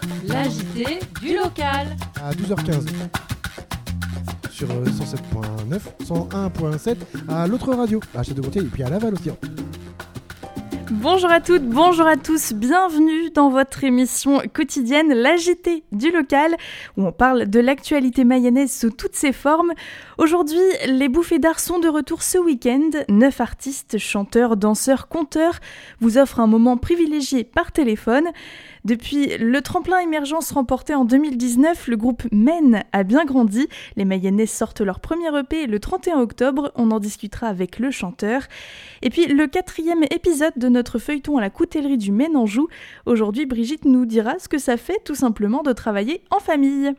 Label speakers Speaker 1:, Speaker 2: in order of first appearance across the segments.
Speaker 1: L'agité du local.
Speaker 2: À 12h15 sur 107.9, 101.7 à l'autre radio, à Château-Gontier et puis à Laval aussi.
Speaker 3: Bonjour à toutes, bonjour à tous, bienvenue dans votre émission quotidienne L'agité du local où on parle de l'actualité mayonnaise sous toutes ses formes. Aujourd'hui, les bouffées d'art sont de retour ce week-end. 9 artistes, chanteurs, danseurs, conteurs vous offrent un moment privilégié par téléphone. Depuis le tremplin émergence remporté en 2019, le groupe Men a bien grandi. Les Mayennais sortent leur premier EP le 31 octobre, on en discutera avec le chanteur. Et puis le 4e épisode de notre feuilleton à la coutellerie du Maine Anjou. Aujourd'hui, Brigitte nous dira ce que ça fait tout simplement de travailler en famille.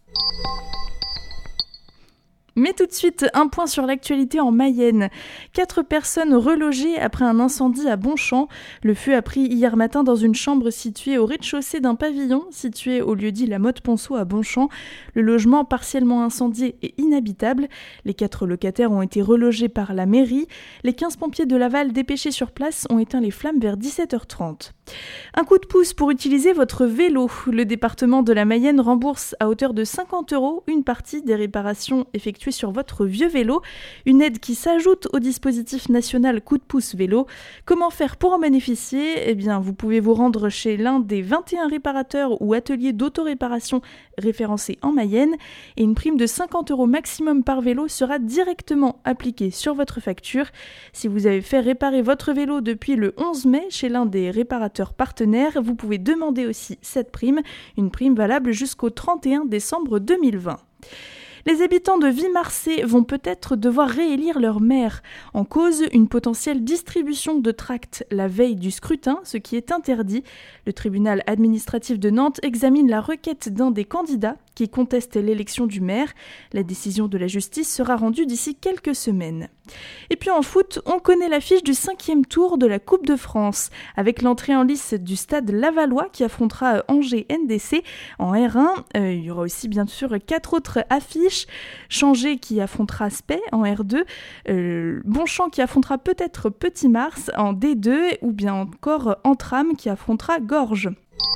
Speaker 3: Mais tout de suite, un point sur l'actualité en Mayenne. 4 personnes relogées après un incendie à Bonchamp. Le feu a pris hier matin dans une chambre située au rez-de-chaussée d'un pavillon, situé au lieu-dit La Motte-Ponceau à Bonchamp. Le logement partiellement incendié est inhabitable. Les 4 locataires ont été relogés par la mairie. Les 15 pompiers de Laval dépêchés sur place ont éteint les flammes vers 17h30. Un coup de pouce pour utiliser votre vélo. Le département de la Mayenne rembourse à hauteur de 50 € une partie des réparations effectuées sur votre vieux vélo, une aide qui s'ajoute au dispositif national coup de pouce vélo. Comment faire pour en bénéficier ? Eh bien, vous pouvez vous rendre chez l'un des 21 réparateurs ou ateliers d'autoréparation référencés en Mayenne et une prime de 50 € maximum par vélo sera directement appliquée sur votre facture. Si vous avez fait réparer votre vélo depuis le 11 mai chez l'un des réparateurs partenaires, vous pouvez demander aussi cette prime, une prime valable jusqu'au 31 décembre 2020. Les habitants de Vimarcé vont peut-être devoir réélire leur maire. En cause, une potentielle distribution de tracts la veille du scrutin, ce qui est interdit. Le tribunal administratif de Nantes examine la requête d'un des candidats qui conteste l'élection du maire. La décision de la justice sera rendue d'ici quelques semaines. Et puis en foot, on connaît l'affiche du 5e tour de la Coupe de France, avec l'entrée en lice du stade Lavallois qui affrontera Angers NDC en R1. Il y aura aussi bien sûr 4 autres affiches. Changé qui affrontera Spey en R2, Bonchamp qui affrontera peut-être Petit Mars en D2 ou bien encore Antram qui affrontera Gorges.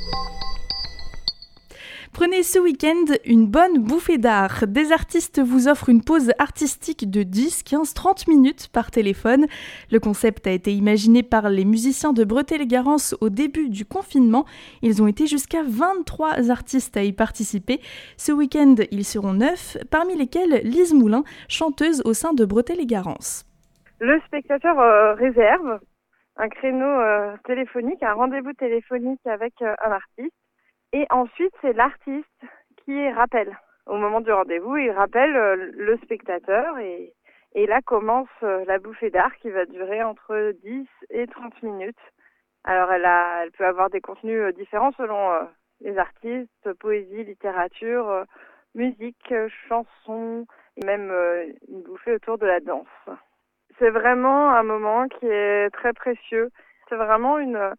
Speaker 3: Prenez ce week-end une bonne bouffée d'art. Des artistes vous offrent une pause artistique de 10, 15, 30 minutes par téléphone. Le concept a été imaginé par les musiciens de Breté-les-Garance au début du confinement. Ils ont été jusqu'à 23 artistes à y participer. Ce week-end, ils seront 9, parmi lesquels Lise Moulin, chanteuse au sein de Breté-les-Garance.
Speaker 4: Le spectateur réserve un créneau téléphonique, un rendez-vous téléphonique avec un artiste. Et ensuite, c'est l'artiste qui rappelle. Au moment du rendez-vous, il rappelle le spectateur et là commence la bouffée d'art qui va durer entre 10 et 30 minutes. Alors, elle peut avoir des contenus différents selon les artistes, poésie, littérature, musique, chanson et même une bouffée autour de la danse. C'est vraiment un moment qui est très précieux. C'est vraiment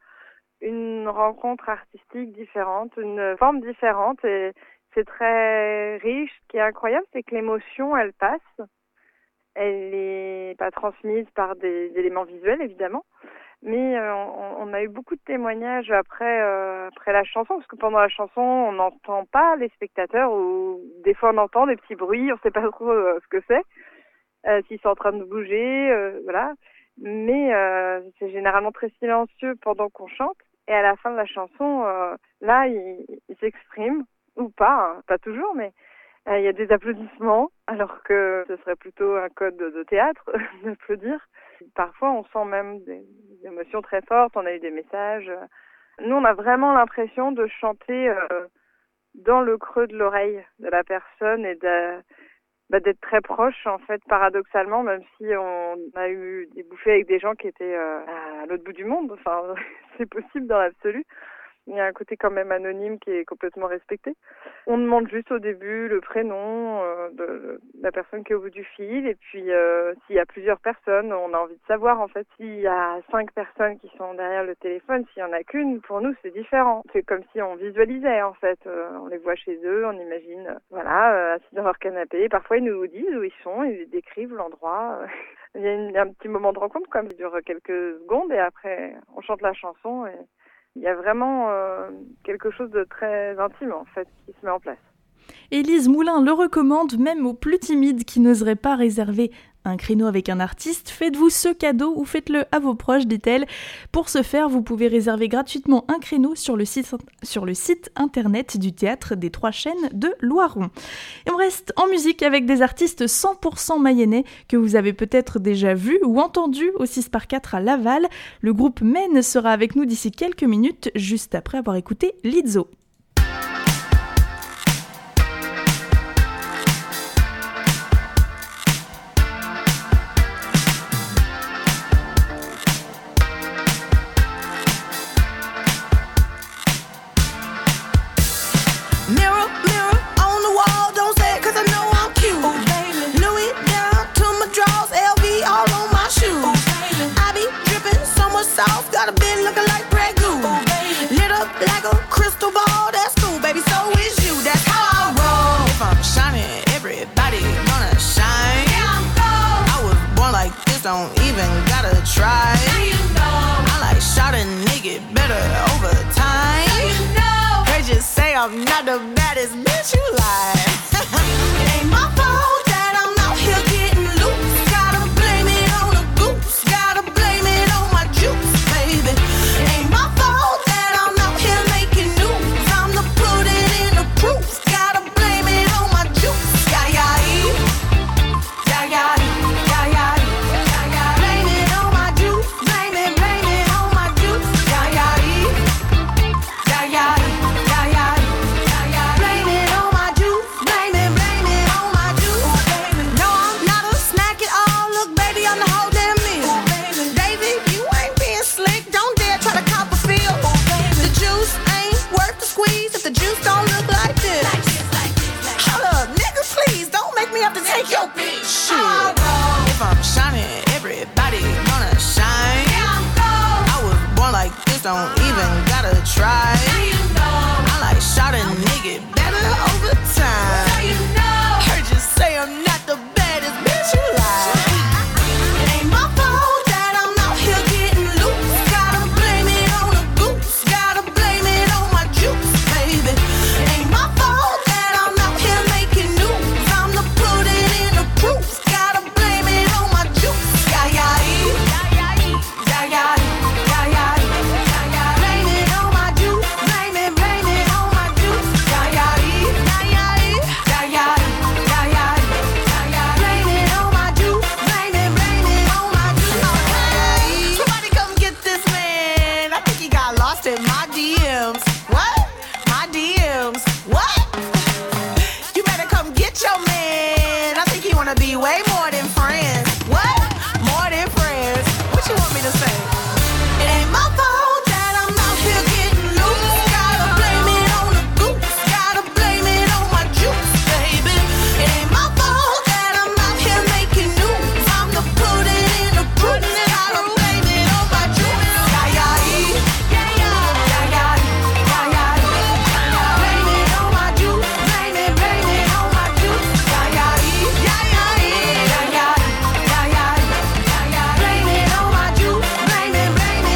Speaker 4: une rencontre artistique différente, une forme différente et c'est très riche. Ce qui est incroyable, c'est que l'émotion, elle passe. Elle n'est pas transmise par des éléments visuels, évidemment, mais on a eu beaucoup de témoignages après la chanson, parce que pendant la chanson, on n'entend pas les spectateurs ou des fois on entend des petits bruits, on ne sait pas trop ce que c'est, s'ils sont en train de bouger, voilà. Mais c'est généralement très silencieux pendant qu'on chante. Et à la fin de la chanson, là, il s'exprime, ou pas, hein, pas toujours, mais il y a des applaudissements, alors que ce serait plutôt un code de théâtre d'applaudir. Parfois, on sent même des émotions très fortes, on a eu des messages. Nous, on a vraiment l'impression de chanter dans le creux de l'oreille de la personne et d'être très proche, en fait, paradoxalement, même si on a eu des bouffées avec des gens qui étaient à l'autre bout du monde. Enfin, c'est possible dans l'absolu. Il y a un côté quand même anonyme qui est complètement respecté. On demande juste au début le prénom de la personne qui est au bout du fil. Et puis, s'il y a plusieurs personnes, on a envie de savoir, en fait, s'il y a 5 personnes qui sont derrière le téléphone, s'il y en a qu'une, pour nous, c'est différent. C'est comme si on visualisait, en fait. On les voit chez eux, on imagine, assis dans leur canapé. Parfois, ils nous disent où ils sont, ils décrivent l'endroit. Il y a un petit moment de rencontre, comme ça dure quelques secondes, et après, on chante la chanson et il y a vraiment quelque chose de très intime en fait qui se met en place.
Speaker 3: Élise Moulin le recommande même aux plus timides qui n'oseraient pas réserver un créneau avec un artiste. Faites-vous ce cadeau ou faites-le à vos proches, dit-elle. Pour ce faire, vous pouvez réserver gratuitement un créneau sur le site internet du Théâtre des Trois Chênes de Loiron. Et on reste en musique avec des artistes 100% mayennais que vous avez peut-être déjà vus ou entendus au 6x4 à Laval. Le groupe Men sera avec nous d'ici quelques minutes, juste après avoir écouté Lizzo.
Speaker 5: Got a bit looking like Grey Goo. Lit up like a crystal ball. That's cool, baby. So is you. That's how I roll. If I'm shining, everybody gonna shine. Yeah, I'm gold. I was born like this. Don't even gotta try. Now you know. I like shot a nigga better over time. Now you know. Heard you say I'm not the baddest bitch you like. It ain't my fault that I'm out here getting loose. Gotta blame it on the goose. Gotta blame it on my juice. Baby, ain't my fault that I'm out here making news. I'm the put it in the proof. Gotta blame it on my juice. Yeah, yeah, yeah, yeah, yeah, yeah, yeah. Blame it on my juice. Blame it on my juice. Yeah, yeah, yeah, yeah, yeah, yeah, yeah. Blame it on my juice. Blame it on my juice. No, I'm not a snack at all. Look, baby, I'm the whole damn meal. David, you ain't being slick. Don't dare try to cop a feel. The juice ain't worth the squeeze if the juice don't look like this. Hold up, nigga, please don't make me have to take your bitch. Shit. If I'm shining, everybody gonna shine. I was born like this, don't even gotta try. I like shot a nigga better over time. Heard you say I'm not the baddest bitch you like. It ain't my fault that I'm out here getting loose. Gotta blame it on the goose. Gotta blame it on my juice, baby. It ain't my fault that I'm out here making news. I'm the put it in the proof. Gotta blame it on my juice. Yeah, yeah, yeah, yeah, yeah, yeah, yeah, yeah. Blame it on my juice. Blame it on my juice. Yeah, yeah, yeah, yeah, yeah, yeah, yeah, yeah. Blame it on my juice. Blame it on my juice. Somebody come get this man. I think he got lost in my DMs. What? My DMs. What? You better come get your man. I think he wanna be way more than friends. What? More than friends. What you want me to say? It ain't my fault that I'm out here getting loose. Gotta blame it on the goose. Gotta blame it on my juice, baby. It ain't my fault that I'm out here making news. I'm the put it in the proof. Gotta blame it on my juice. Yeah, yeah, yeah, yeah, yeah, yeah, yeah, yeah. Blame it on my juice. Blame it on my juice. Yeah, yeah, yeah, yeah, yeah, yeah, yeah, yeah. Blame it on my juice. Blame it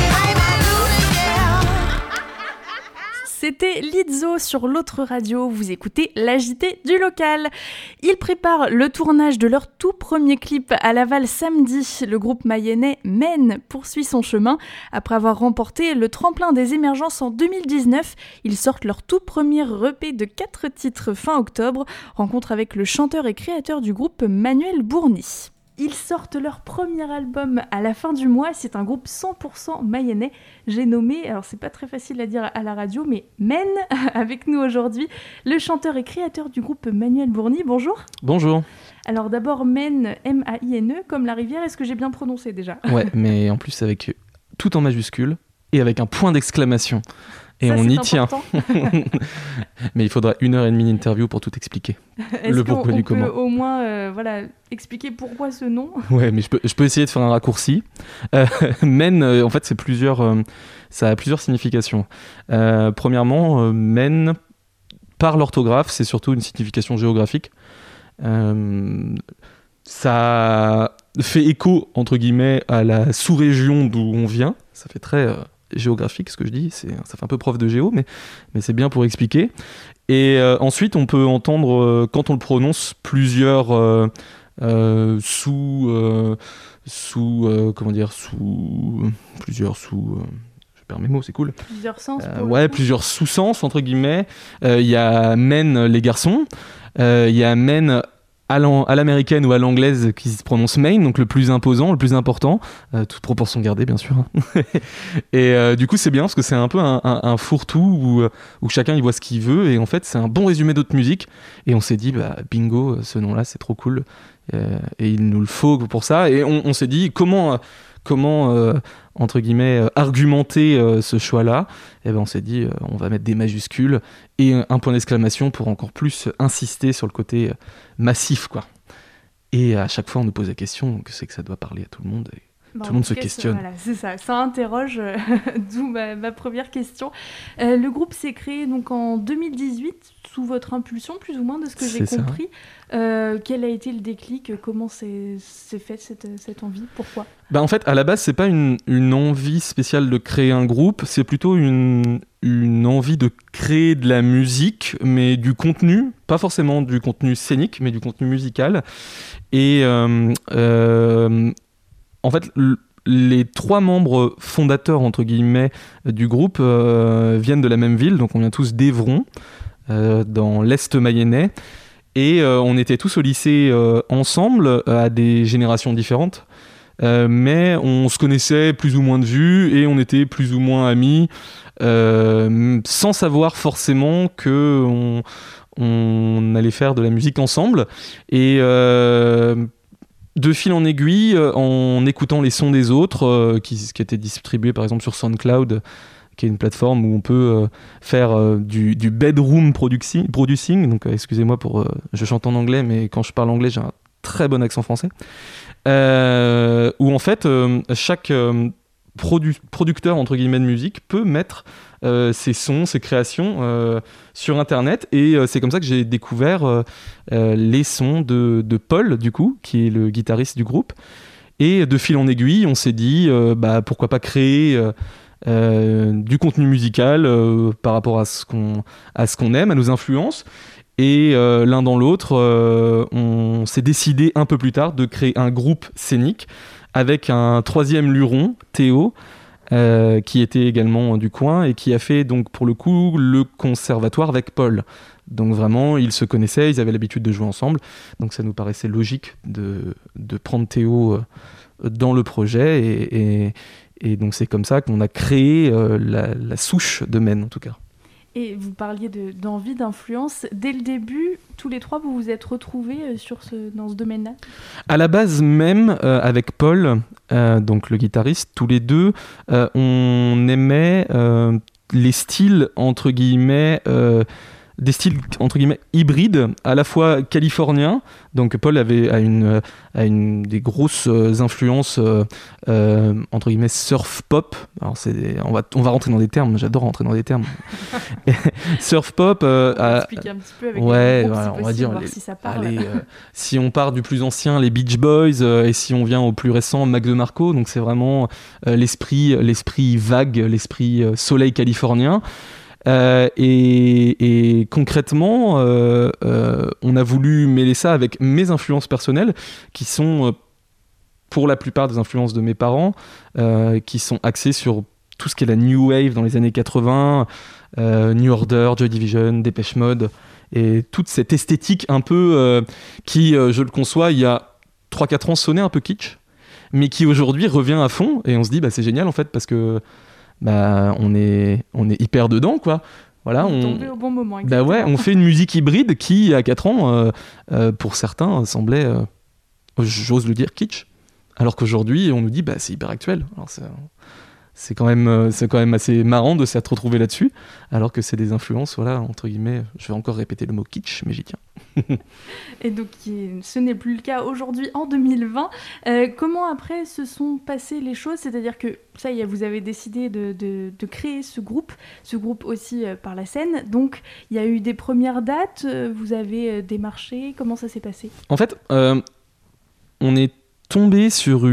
Speaker 5: on my juice.
Speaker 3: C'était Lizzo sur l'autre radio, vous écoutez l'AJT du local. Ils préparent le tournage de leur tout premier clip à Laval samedi. Le groupe mayennais Men poursuit son chemin. Après avoir remporté le tremplin des émergences en 2019, ils sortent leur tout premier EP de 4 titres fin octobre. Rencontre avec le chanteur et créateur du groupe Manuel Bourny. Ils sortent leur premier album à la fin du mois, c'est un groupe 100% mayennais. J'ai nommé, alors c'est pas très facile à dire à la radio, mais Men, avec nous aujourd'hui, le chanteur et créateur du groupe Manuel Bourny. Bonjour.
Speaker 6: Bonjour.
Speaker 3: Alors d'abord Men, M-A-I-N-E, comme la rivière, est-ce que j'ai bien prononcé déjà ?
Speaker 6: Ouais, mais en plus avec tout en majuscule et avec un point d'exclamation. Et
Speaker 3: ça,
Speaker 6: on y
Speaker 3: important.
Speaker 6: tient. Mais il faudra 1h30 d'interview pour tout expliquer.
Speaker 3: Est-ce
Speaker 6: pourquoi
Speaker 3: qu'on
Speaker 6: du
Speaker 3: peut
Speaker 6: comment.
Speaker 3: au moins expliquer pourquoi ce nom ?
Speaker 6: Ouais, mais je peux essayer de faire un raccourci. Men, en fait, ça a plusieurs significations. Premièrement, men, par l'orthographe, c'est surtout une signification géographique. Ça fait écho, entre guillemets, à la sous-région d'où on vient. Ça fait très géographique ce que je dis, ça fait un peu prof de géo, mais c'est bien pour expliquer. Et ensuite, on peut entendre, quand on le prononce, plusieurs je perds mes mots, c'est cool.
Speaker 3: Plusieurs sens.
Speaker 6: Plusieurs sous-sens, entre guillemets. Il y a men, les garçons. Il y a men à l'américaine ou à l'anglaise qui se prononce main, donc le plus imposant, le plus important, toute proportion gardée bien sûr. Et du coup c'est bien parce que c'est un peu un fourre-tout où chacun y voit ce qu'il veut, et en fait c'est un bon résumé d'autres musiques, et on s'est dit bingo, ce nom-là c'est trop cool, et il nous le faut pour ça, et on s'est dit comment entre guillemets argumenter ce choix-là. Et ben on s'est dit on va mettre des majuscules et un point d'exclamation pour encore plus insister sur le côté massif, quoi. Et à chaque fois on nous pose la question, que c'est que ça doit parler à tout le monde, et tout le monde se questionne.
Speaker 3: Voilà, c'est ça interroge, d'où ma première question. Le groupe s'est créé donc en 2018 sous votre impulsion, plus ou moins, de ce que j'ai compris. Quel a été le déclic? Comment s'est fait cette envie? Pourquoi?
Speaker 6: En fait, à la base, c'est pas une envie spéciale de créer un groupe, c'est plutôt une envie de créer de la musique, mais du contenu, pas forcément du contenu scénique, mais du contenu musical. Et en fait, les 3 membres fondateurs, entre guillemets, du groupe viennent de la même ville, donc on vient tous d'Évron, dans l'Est mayennais, et on était tous au lycée ensemble, à des générations différentes, mais on se connaissait plus ou moins de vue, et on était plus ou moins amis, sans savoir forcément qu'on allait faire de la musique ensemble. Et de fil en aiguille, en écoutant les sons des autres, qui étaient distribués par exemple sur SoundCloud, qui est une plateforme où on peut faire du bedroom producing. Donc excusez-moi je chante en anglais, mais quand je parle anglais, j'ai un très bon accent français. Où en fait, chaque producteur entre guillemets de musique peut mettre ses sons, ses créations sur internet, et c'est comme ça que j'ai découvert les sons de Paul, du coup, qui est le guitariste du groupe. Et de fil en aiguille, on s'est dit pourquoi pas créer du contenu musical par rapport à ce qu'on aime, à nos influences. Et l'un dans l'autre, on s'est décidé un peu plus tard de créer un groupe scénique avec un 3e luron, Théo, qui était également du coin et qui a fait donc pour le coup le conservatoire avec Paul. Donc vraiment, ils se connaissaient, ils avaient l'habitude de jouer ensemble, donc ça nous paraissait logique de prendre Théo dans le projet, et donc c'est comme ça qu'on a créé la souche de Men, en tout cas.
Speaker 3: Et vous parliez d'envie, d'influence. Dès le début, tous les 3, vous vous êtes retrouvés dans ce domaine-là? À la base
Speaker 6: même, avec Paul, donc le guitariste, tous les deux, on aimait les styles, entre guillemets, des styles entre guillemets hybrides, à la fois californiens. Donc Paul a une des grosses influences entre guillemets surf pop. Alors on va rentrer dans des termes, j'adore rentrer dans des termes. Surf pop,
Speaker 3: expliquer un petit peu avec les groupes, on va dire voir si ça parle.
Speaker 6: Si on part du plus ancien, les Beach Boys, et si on vient au plus récent, Mac DeMarco, donc c'est vraiment l'esprit vague, l'esprit soleil californien. Et concrètement, on a voulu mêler ça avec mes influences personnelles, qui sont pour la plupart des influences de mes parents, qui sont axées sur tout ce qui est la New Wave dans les années 80, New Order, Joy Division, Depeche Mode, et toute cette esthétique un peu qui, je le conçois, il y a 3-4 ans sonnait un peu kitsch, mais qui aujourd'hui revient à fond, et on se dit c'est génial en fait, parce que on est hyper dedans, quoi. Voilà,
Speaker 3: on est tombé au bon moment. Exactement.
Speaker 6: On fait une musique hybride qui, à 4 ans, pour certains, semblait, j'ose le dire, kitsch. Alors qu'aujourd'hui, on nous dit, c'est hyper actuel. Alors c'est quand même assez marrant de s'être retrouvé là-dessus, alors que c'est des influences, voilà, entre guillemets, je vais encore répéter le mot kitsch, mais j'y tiens.
Speaker 3: Et donc, ce n'est plus le cas aujourd'hui, en 2020. Comment après se sont passées les choses? C'est-à-dire que, ça y est, vous avez décidé de créer ce groupe aussi par la scène. Donc, il y a eu des premières dates, vous avez démarché, comment ça s'est passé?
Speaker 6: En fait, on est tombé sur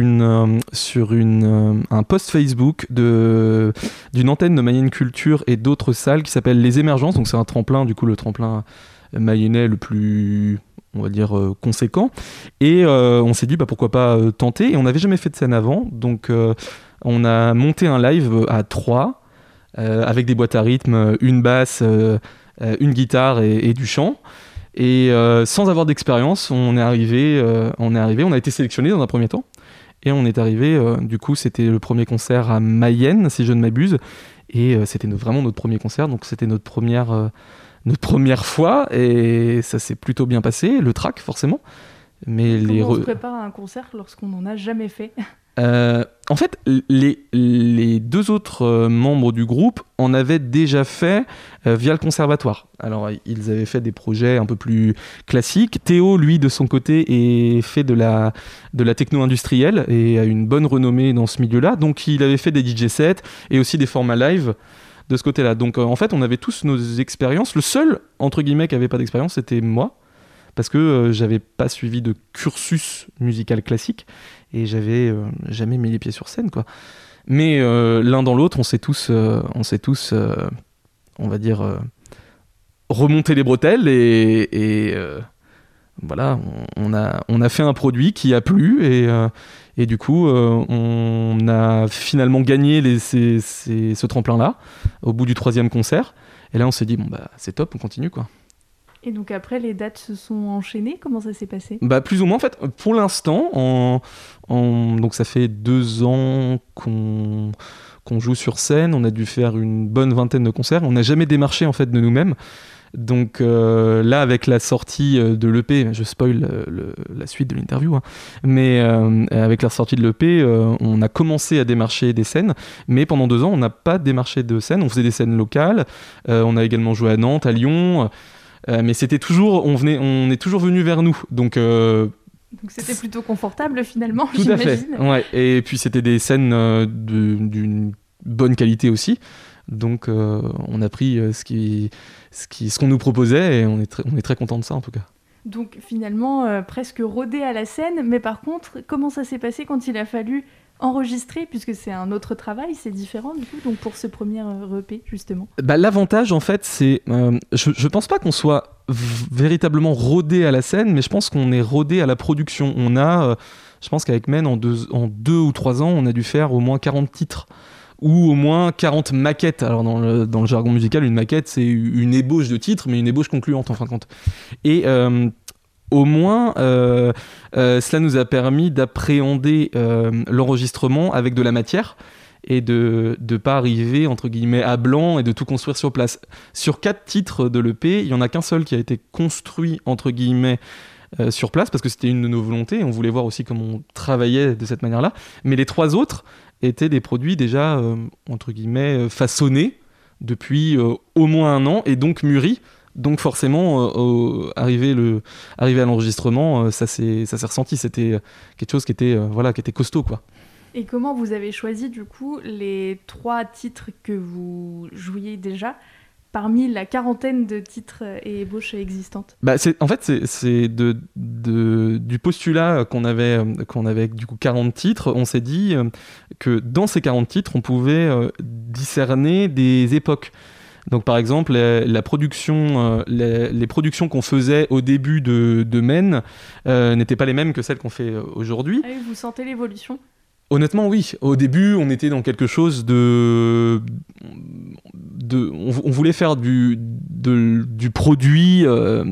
Speaker 6: un post Facebook d'une antenne de Mayenne Culture et d'autres salles qui s'appelle Les Émergences. Donc c'est un tremplin, du coup le tremplin mayennais le plus, on va dire, conséquent. Et on s'est dit pourquoi pas tenter. Et on n'avait jamais fait de scène avant, donc on a monté un live à 3 avec des boîtes à rythme, une basse, une guitare et du chant. Et sans avoir d'expérience, on est arrivé, on a été sélectionné dans un premier temps. Et on est arrivé, du coup, c'était le premier concert à Mayenne, si je ne m'abuse. Et c'était vraiment notre premier concert, donc c'était notre première fois. Et ça s'est plutôt bien passé, le track, forcément. Mais
Speaker 3: Comment on se prépare à un concert lorsqu'on n'en a jamais fait ?
Speaker 6: En fait, les deux autres membres du groupe en avaient déjà fait via le conservatoire. Alors, ils avaient fait des projets un peu plus classiques. Théo, lui, de son côté, fait de la techno-industrielle et a une bonne renommée dans ce milieu-là. Donc, il avait fait des DJ sets et aussi des formats live de ce côté-là. Donc, en fait, on avait tous nos expériences. Le seul, entre guillemets, qui n'avait pas d'expérience, c'était moi. Parce que j'avais pas suivi de cursus musical classique et j'avais jamais mis les pieds sur scène, quoi. Mais l'un dans l'autre, on s'est tous, on va dire, remonté les bretelles et voilà, on a fait un produit qui a plu et du coup, on a finalement gagné ce tremplin-là au bout du 3e concert. Et là, on s'est dit, c'est top, on continue, quoi.
Speaker 3: Et donc après, les dates se sont enchaînées. Comment ça s'est passé ?
Speaker 6: Plus ou moins, en fait. Pour l'instant, donc ça fait 2 ans qu'on joue sur scène. On a dû faire une bonne vingtaine de concerts. On n'a jamais démarché, en fait, de nous-mêmes. Donc là, avec la sortie de l'EP, je spoil la suite de l'interview, hein, mais avec la sortie de l'EP, on a commencé à démarcher des scènes, mais pendant 2 ans, on n'a pas démarché de scènes. On faisait des scènes locales. On a également joué à Nantes, à Lyon. Mais c'était toujours, on est toujours venu vers nous, donc
Speaker 3: c'était plutôt confortable finalement.
Speaker 6: Tout à fait. Ouais. Et puis c'était des scènes d'une bonne qualité aussi, donc on a pris ce qu'on nous proposait et on est très content de ça en tout cas.
Speaker 3: Donc finalement presque rodé à la scène, mais par contre comment ça s'est passé quand il a fallu enregistrer, puisque c'est un autre travail, c'est différent du coup, donc pour ce premier EP justement.
Speaker 6: L'avantage en fait, c'est, je pense pas qu'on soit véritablement rodé à la scène, mais je pense qu'on est rodé à la production. On a, je pense qu'avec Men, en 2 ou 3 ans, on a dû faire au moins 40 titres, ou au moins 40 maquettes. Alors dans le jargon musical, une maquette, c'est une ébauche de titre, mais une ébauche concluante en fin de compte. Et au moins, cela nous a permis d'appréhender l'enregistrement avec de la matière et de ne pas arriver, entre guillemets, à blanc et de tout construire sur place. Sur 4 titres de l'EP, il n'y en a qu'un seul qui a été construit, entre guillemets, sur place, parce que c'était une de nos volontés. On voulait voir aussi comment on travaillait de cette manière-là. Mais les 3 autres étaient des produits déjà, entre guillemets, façonnés depuis au moins 1 an et donc mûris. Donc forcément, arrivé à l'enregistrement, ça s'est ressenti. C'était quelque chose qui était costaud, quoi.
Speaker 3: Et comment vous avez choisi du coup les 3 titres que vous jouiez déjà parmi la quarantaine de titres et ébauches existantes?
Speaker 6: C'est du postulat qu'on avait du coup 40 titres. On s'est dit que dans ces 40 titres, on pouvait discerner des époques. Donc par exemple, les productions qu'on faisait au début de Men n'étaient pas les mêmes que celles qu'on fait aujourd'hui.
Speaker 3: Ah oui, vous sentez l'évolution ?
Speaker 6: Honnêtement, oui. Au début, on était dans quelque chose on voulait faire du produit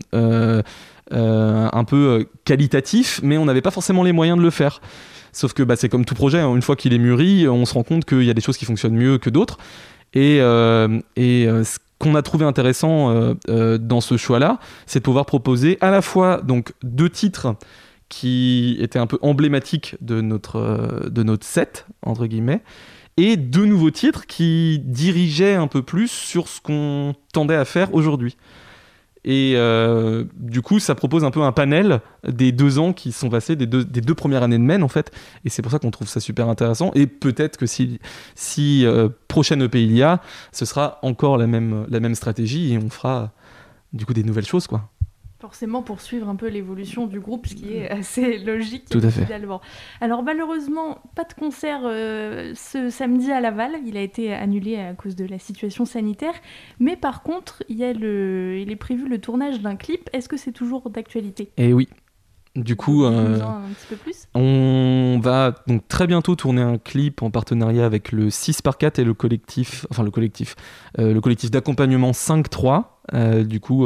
Speaker 6: un peu qualitatif, mais on n'avait pas forcément les moyens de le faire. Sauf que c'est comme tout projet, hein, une fois qu'il est mûri, on se rend compte qu'il y a des choses qui fonctionnent mieux que d'autres. Et ce qu'on a trouvé intéressant dans ce choix-là, c'est de pouvoir proposer à la fois donc 2 titres qui étaient un peu emblématiques de notre set, entre guillemets, et 2 nouveaux titres qui dirigeaient un peu plus sur ce qu'on tendait à faire aujourd'hui. Et du coup, ça propose un peu un panel des 2 ans qui sont passés, des deux premières années de Men, en fait. Et c'est pour ça qu'on trouve ça super intéressant. Et peut-être que si prochaine EP il y a, ce sera encore la même stratégie et on fera du coup des nouvelles choses, quoi.
Speaker 3: Forcément pour suivre un peu l'évolution du groupe, ce qui est assez logique.
Speaker 6: Tout à fait.
Speaker 3: Finalement. Alors malheureusement, pas de concert ce samedi à Laval, il a été annulé à cause de la situation sanitaire, mais par contre, il est prévu le tournage d'un clip. Est-ce que c'est toujours d'actualité ?
Speaker 6: Et oui. Du coup,
Speaker 3: Dis-nous-en un petit peu plus.
Speaker 6: On va donc très bientôt tourner un clip en partenariat avec le 6x4 et le collectif d'accompagnement 5-3,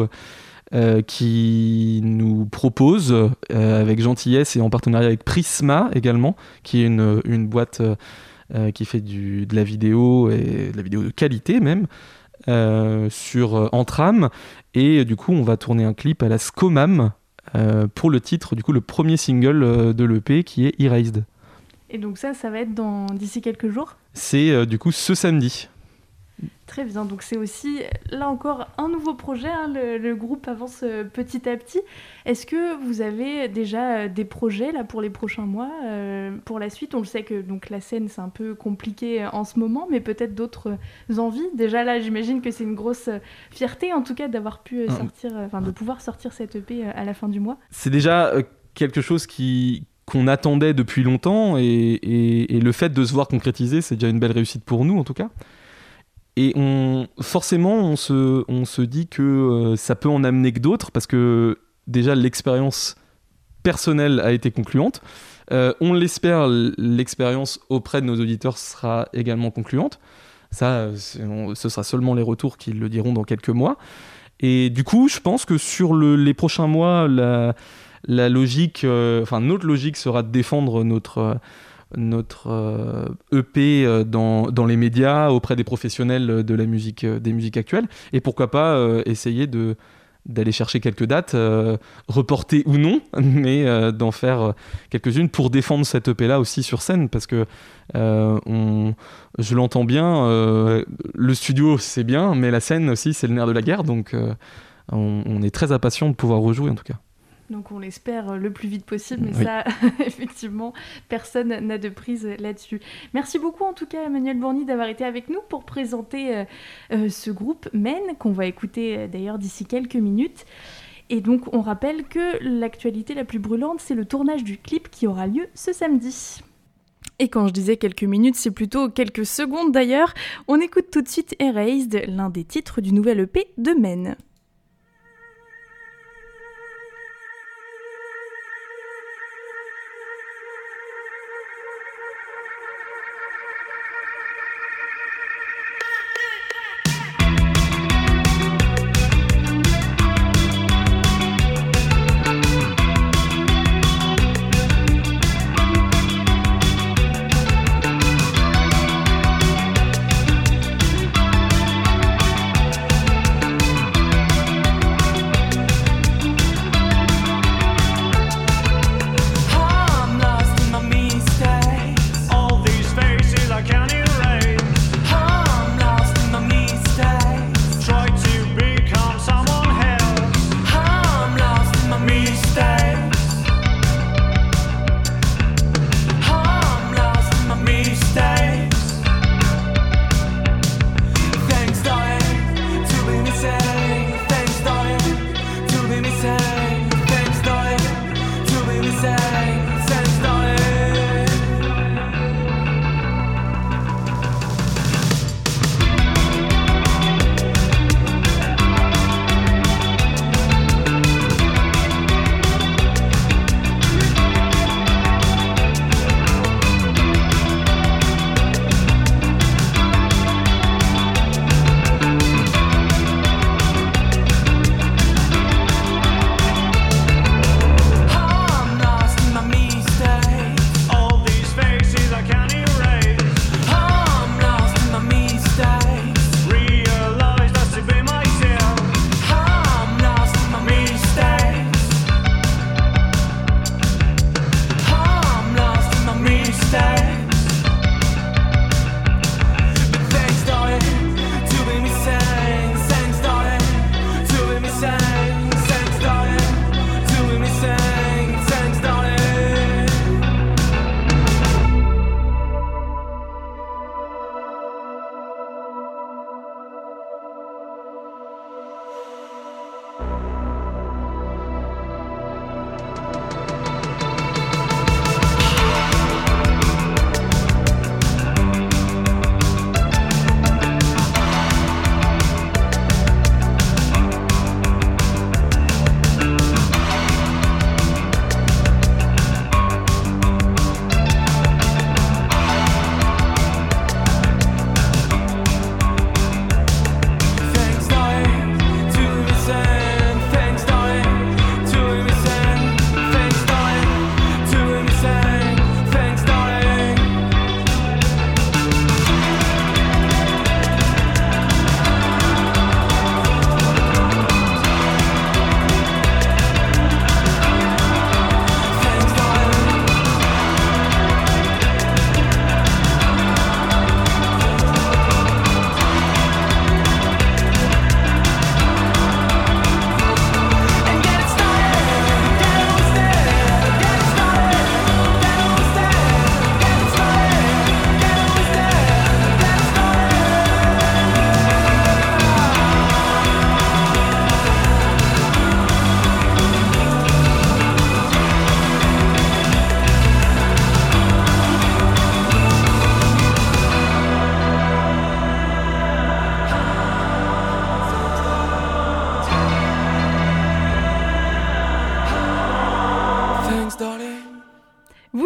Speaker 6: qui nous propose, avec gentillesse et en partenariat avec Prisma également, qui est une boîte qui fait de la vidéo et de la vidéo de qualité même, sur Entram. Et du coup, on va tourner un clip à la Scomam pour le titre, du coup, le premier single de l'EP qui est Erased.
Speaker 3: Et donc ça va être d'ici quelques jours ?
Speaker 6: C'est du coup ce samedi.
Speaker 3: Très bien, donc c'est aussi, là encore, un nouveau projet, hein, le groupe avance petit à petit. Est-ce que vous avez déjà des projets là, pour les prochains mois, pour la suite ? On le sait que donc, la scène, c'est un peu compliqué en ce moment, mais peut-être d'autres envies. Déjà là, j'imagine que c'est une grosse fierté, en tout cas, d'avoir pu de pouvoir sortir cette EP à la fin du mois.
Speaker 6: C'est déjà quelque chose qu'on attendait depuis longtemps, et le fait de se voir concrétiser, c'est déjà une belle réussite pour nous, en tout cas. Et forcément, on se dit que ça peut en amener que d'autres, parce que déjà l'expérience personnelle a été concluante. On l'espère, l'expérience auprès de nos auditeurs sera également concluante. Ça, ce sera seulement les retours qui le diront dans quelques mois. Et du coup, je pense que sur les prochains mois, la logique, notre logique sera de défendre notre EP dans les médias, auprès des professionnels de la musique, des musiques actuelles, et pourquoi pas essayer d'aller chercher quelques dates, reportées ou non, mais d'en faire quelques-unes pour défendre cette EP-là aussi sur scène, parce que je l'entends bien, le studio c'est bien, mais la scène aussi c'est le nerf de la guerre, donc on est très impatient de pouvoir rejouer en tout cas.
Speaker 3: Donc on l'espère le plus vite possible, mais
Speaker 6: oui.
Speaker 3: Ça, effectivement, personne n'a de prise là-dessus. Merci beaucoup en tout cas Emmanuel Bourny d'avoir été avec nous pour présenter ce groupe Men, qu'on va écouter d'ailleurs d'ici quelques minutes. Et donc on rappelle que l'actualité la plus brûlante, c'est le tournage du clip qui aura lieu ce samedi. Et quand je disais quelques minutes, c'est plutôt quelques secondes d'ailleurs. On écoute tout de suite Erased, l'un des titres du nouvel EP de Men.
Speaker 5: Erased.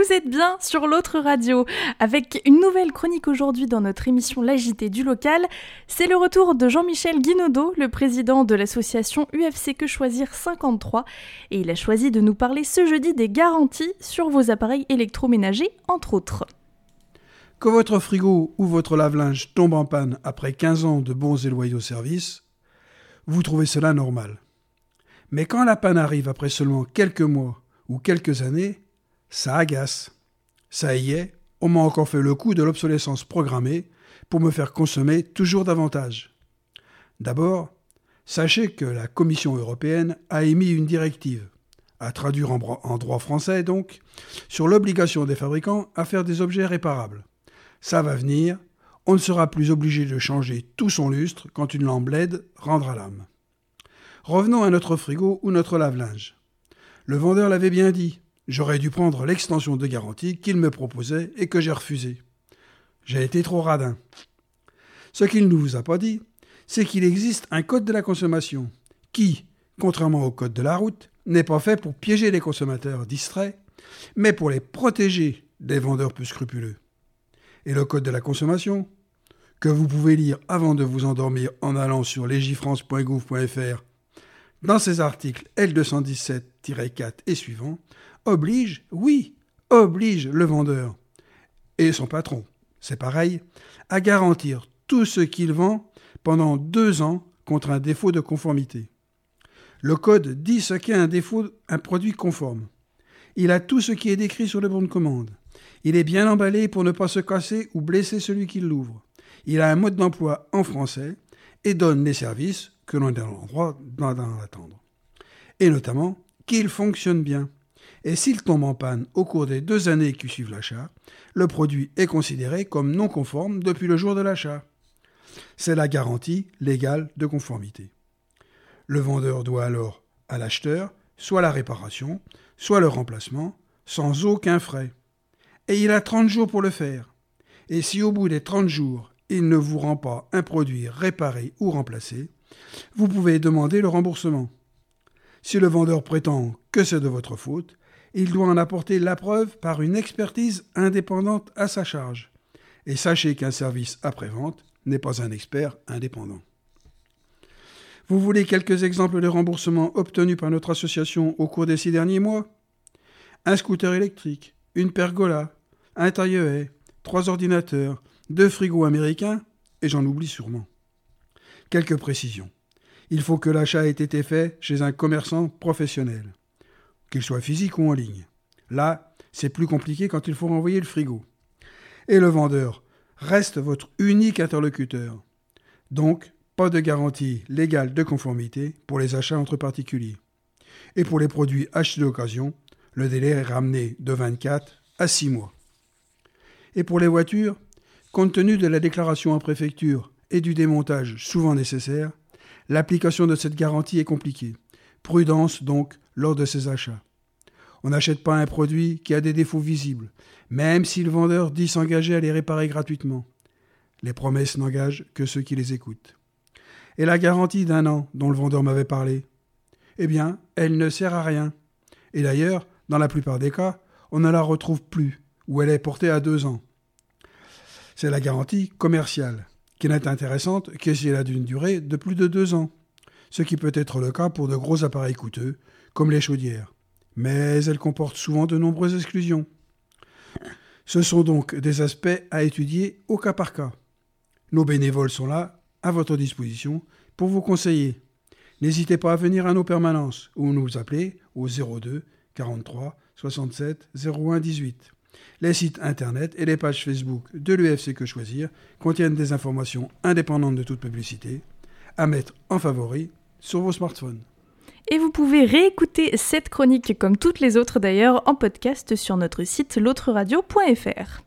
Speaker 3: Vous êtes bien sur l'autre radio, avec une nouvelle chronique aujourd'hui dans notre émission L'Agité du local. C'est le retour de Jean-Michel Guinaudot, le président de l'association UFC Que Choisir 53, et il a choisi de nous parler ce jeudi des garanties sur vos appareils électroménagers, entre autres.
Speaker 7: Que votre frigo ou votre lave-linge tombe en panne après 15 ans de bons et loyaux services, vous trouvez cela normal. Mais quand la panne arrive après seulement quelques mois ou quelques années, ça agace. Ça y est, on m'a encore fait le coup de l'obsolescence programmée pour me faire consommer toujours davantage. D'abord, sachez que la Commission européenne a émis une directive, à traduire en droit français donc, sur l'obligation des fabricants à faire des objets réparables. Ça va venir, on ne sera plus obligé de changer tout son lustre quand une lampe LED rendra l'âme. Revenons à notre frigo ou notre lave-linge. Le vendeur l'avait bien dit, j'aurais dû prendre l'extension de garantie qu'il me proposait et que j'ai refusé. J'ai été trop radin. Ce qu'il ne vous a pas dit, c'est qu'il existe un code de la consommation qui, contrairement au code de la route, n'est pas fait pour piéger les consommateurs distraits, mais pour les protéger des vendeurs peu scrupuleux. Et le code de la consommation, que vous pouvez lire avant de vous endormir en allant sur legifrance.gouv.fr, dans ses articles L217-4 et suivants, oblige le vendeur et son patron, c'est pareil, à garantir tout ce qu'il vend pendant 2 ans contre un défaut de conformité. Le code dit ce qu'est un produit conforme. Il a tout ce qui est décrit sur le bon de commande. Il est bien emballé pour ne pas se casser ou blesser celui qui l'ouvre. Il a un mode d'emploi en français et donne les services que l'on est en droit d'en attendre. Et notamment qu'il fonctionne bien. Et s'il tombe en panne au cours des 2 années qui suivent l'achat, le produit est considéré comme non conforme depuis le jour de l'achat. C'est la garantie légale de conformité. Le vendeur doit alors à l'acheteur soit la réparation, soit le remplacement, sans aucun frais. Et il a 30 jours pour le faire. Et si au bout des 30 jours, il ne vous rend pas un produit réparé ou remplacé, vous pouvez demander le remboursement. Si le vendeur prétend que c'est de votre faute, il doit en apporter la preuve par une expertise indépendante à sa charge. Et sachez qu'un service après-vente n'est pas un expert indépendant. Vous voulez quelques exemples de remboursements obtenus par notre association au cours des 6 derniers mois ? Un scooter électrique, une pergola, un taille-haie, 3 ordinateurs, 2 frigos américains, et j'en oublie sûrement. Quelques précisions. Il faut que l'achat ait été fait chez un commerçant professionnel, qu'il soit physique ou en ligne. Là, c'est plus compliqué quand il faut renvoyer le frigo. Et le vendeur reste votre unique interlocuteur. Donc, pas de garantie légale de conformité pour les achats entre particuliers. Et pour les produits achetés d'occasion, le délai est ramené de 24 à 6 mois. Et pour les voitures, compte tenu de la déclaration en préfecture et du démontage souvent nécessaire, l'application de cette garantie est compliquée. Prudence donc lors de ces achats. On n'achète pas un produit qui a des défauts visibles, même si le vendeur dit s'engager à les réparer gratuitement. Les promesses n'engagent que ceux qui les écoutent. Et la garantie d'1 an dont le vendeur m'avait parlé, eh bien, elle ne sert à rien. Et d'ailleurs, dans la plupart des cas, on ne la retrouve plus, ou elle est portée à 2 ans. C'est la garantie commerciale, qui n'est intéressante que si elle a d'une durée de plus de 2 ans, ce qui peut être le cas pour de gros appareils coûteux, comme les chaudières. Mais elle comporte souvent de nombreuses exclusions. Ce sont donc des aspects à étudier au cas par cas. Nos bénévoles sont là, à votre disposition, pour vous conseiller. N'hésitez pas à venir à nos permanences ou nous appeler au 02 43 67 01 18. Les sites internet et les pages Facebook de l'UFC Que Choisir contiennent des informations indépendantes de toute publicité à mettre en favori sur vos smartphones.
Speaker 3: Et vous pouvez réécouter cette chronique, comme toutes les autres d'ailleurs, en podcast sur notre site l'autreradio.fr.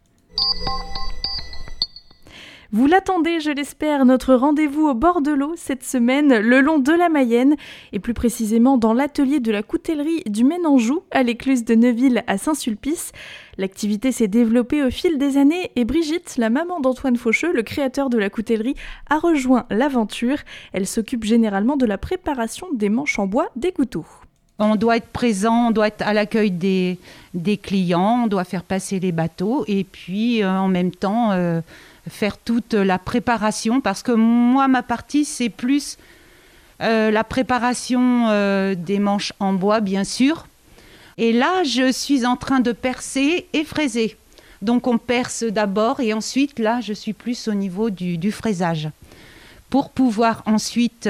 Speaker 3: Vous l'attendez, je l'espère, notre rendez-vous au bord de l'eau cette semaine, le long de la Mayenne, et plus précisément dans l'atelier de la coutellerie du Ménanjou, à l'écluse de Neuville à Saint-Sulpice. L'activité s'est développée au fil des années et Brigitte, la maman d'Antoine Faucheux, le créateur de la coutellerie, a rejoint l'aventure. Elle s'occupe généralement de la préparation des manches en bois des couteaux.
Speaker 8: On doit être présent, on doit être à l'accueil des clients, on doit faire passer les bateaux et puis en même temps faire toute la préparation. Parce que moi, ma partie, c'est plus la préparation des manches en bois, bien sûr. Et là, je suis en train de percer et fraiser. Donc on perce d'abord et ensuite, là, je suis plus au niveau du fraisage. Pour pouvoir ensuite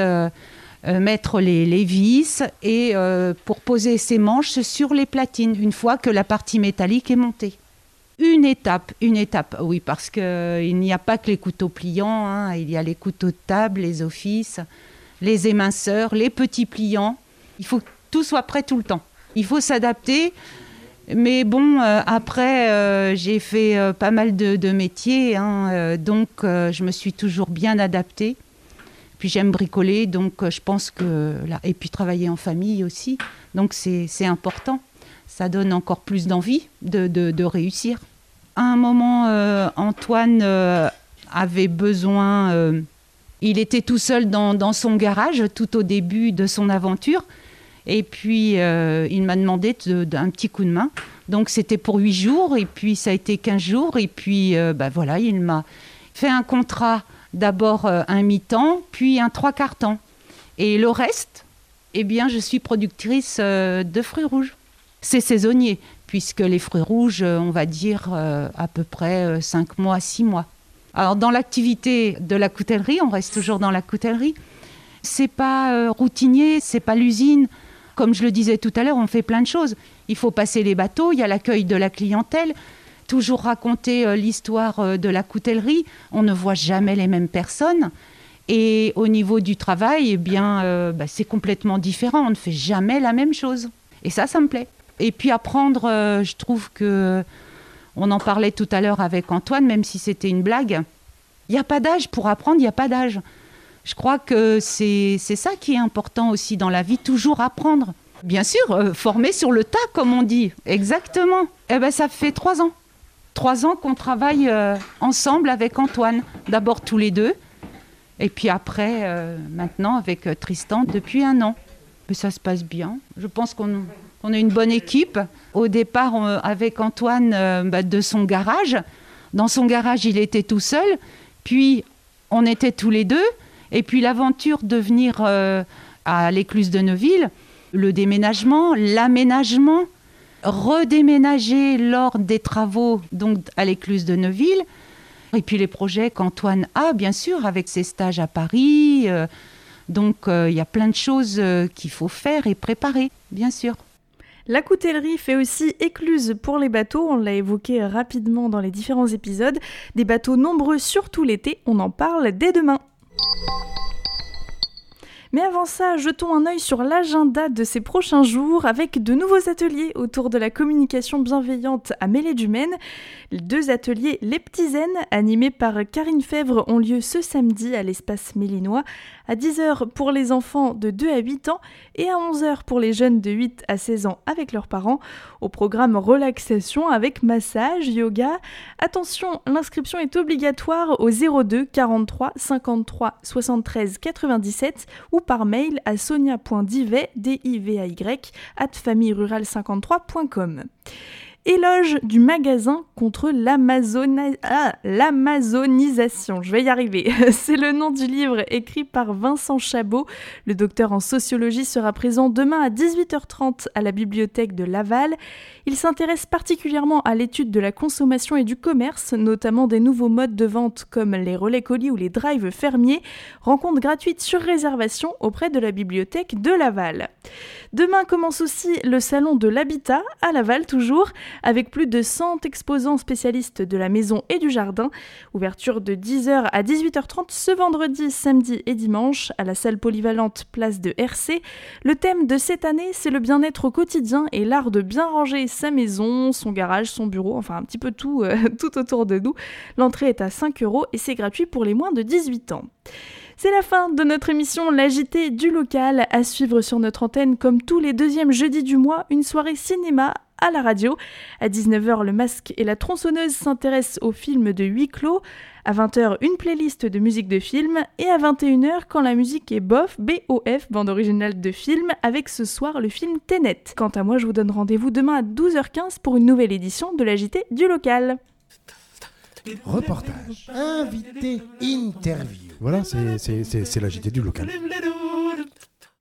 Speaker 8: mettre les vis et pour poser ces manches sur les platines, une fois que la partie métallique est montée. Une étape, oui, parce qu'il n'y a pas que les couteaux pliants, hein, il y a les couteaux de table, les offices, les éminceurs, les petits pliants. Il faut que tout soit prêt tout le temps. Il faut s'adapter, mais bon, après, j'ai fait pas mal de métiers, hein, donc je me suis toujours bien adaptée. Puis j'aime bricoler, donc je pense que... Et puis travailler en famille aussi, donc c'est important. Ça donne encore plus d'envie de réussir. À un moment, Antoine avait besoin... il était tout seul dans son garage, tout au début de son aventure. Et puis, il m'a demandé d'un petit coup de main. Donc, c'était pour 8 jours, et puis ça a été 15 jours. Et puis, voilà, il m'a fait un contrat, d'abord un mi-temps, puis un 3/4 temps. Et le reste, eh bien, je suis productrice de fruits rouges. C'est saisonnier, puisque les fruits rouges, on va dire à peu près 5 mois, 6 mois. Alors, dans l'activité de la coutellerie, on reste toujours dans la coutellerie. C'est pas routinier, c'est pas l'usine. Comme je le disais tout à l'heure, on fait plein de choses. Il faut passer les bateaux, il y a l'accueil de la clientèle, toujours raconter l'histoire de la coutellerie. On ne voit jamais les mêmes personnes. Et au niveau du travail, eh bien, c'est complètement différent. On ne fait jamais la même chose. Et ça me plaît. Et puis apprendre, je trouve que... On en parlait tout à l'heure avec Antoine, même si c'était une blague. Il n'y a pas d'âge pour apprendre, il n'y a pas d'âge. Je crois que c'est ça qui est important aussi dans la vie, toujours apprendre. Bien sûr, former sur le tas, comme on dit. Exactement. Eh bien, ça fait 3 ans. 3 ans qu'on travaille ensemble avec Antoine. D'abord tous les deux, et puis après, maintenant, avec Tristan, depuis 1 an. Mais ça se passe bien. Je pense qu'on a une bonne équipe. Au départ, avec Antoine, de son garage. Dans son garage, il était tout seul. Puis, on était tous les deux. Et puis l'aventure de venir à l'écluse de Neuville, le déménagement, l'aménagement, redéménager lors des travaux donc à l'écluse de Neuville, et puis les projets qu'Antoine a, bien sûr, avec ses stages à Paris. Donc il y a plein de choses qu'il faut faire et préparer, bien sûr.
Speaker 3: La coutellerie fait aussi écluse pour les bateaux, on l'a évoqué rapidement dans les différents épisodes. Des bateaux nombreux, surtout l'été, on en parle dès demain. Mais avant ça, jetons un œil sur l'agenda de ces prochains jours avec de nouveaux ateliers autour de la communication bienveillante à Mêlée-du-Maine. Les 2 ateliers Les Petits Zen, animés par Karine Fèvre, ont lieu ce samedi à l'espace Mélinois, à 10h pour les enfants de 2 à 8 ans et à 11h pour les jeunes de 8 à 16 ans avec leurs parents. Au programme relaxation avec massage, yoga. Attention, l'inscription est obligatoire au 02 43 53 73 97 ou par mail à sonia.divay, divay@famillerurale53.com. Éloge du magasin contre l'amazonisation. Je vais y arriver. C'est le nom du livre écrit par Vincent Chabot. Le docteur en sociologie sera présent demain à 18h30 à la bibliothèque de Laval. Il s'intéresse particulièrement à l'étude de la consommation et du commerce, notamment des nouveaux modes de vente comme les relais colis ou les drives fermiers. Rencontre gratuite sur réservation auprès de la bibliothèque de Laval. Demain commence aussi le salon de l'habitat à Laval toujours, avec plus de 100 exposants spécialistes de la maison et du jardin. Ouverture de 10h à 18h30 ce vendredi, samedi et dimanche à la salle polyvalente place de RC. Le thème de cette année, c'est le bien-être au quotidien et l'art de bien ranger sa maison, son garage, son bureau, enfin un petit peu tout, tout autour de nous. L'entrée est à 5 € et c'est gratuit pour les moins de 18 ans. C'est la fin de notre émission l'AJT du local, à suivre sur notre antenne comme tous les deuxièmes jeudis du mois, une soirée cinéma à la radio. À 19h, le masque et la tronçonneuse s'intéressent aux films de huis clos. À 20h, une playlist de musique de film. Et à 21h, quand la musique est bof, BOF, bande originale de film, avec ce soir le film Tenet. Quant à moi, je vous donne rendez-vous demain à 12h15 pour une nouvelle édition de l'AJT du local.
Speaker 2: Reportage, invité, interview. Voilà, c'est l'AJT du local.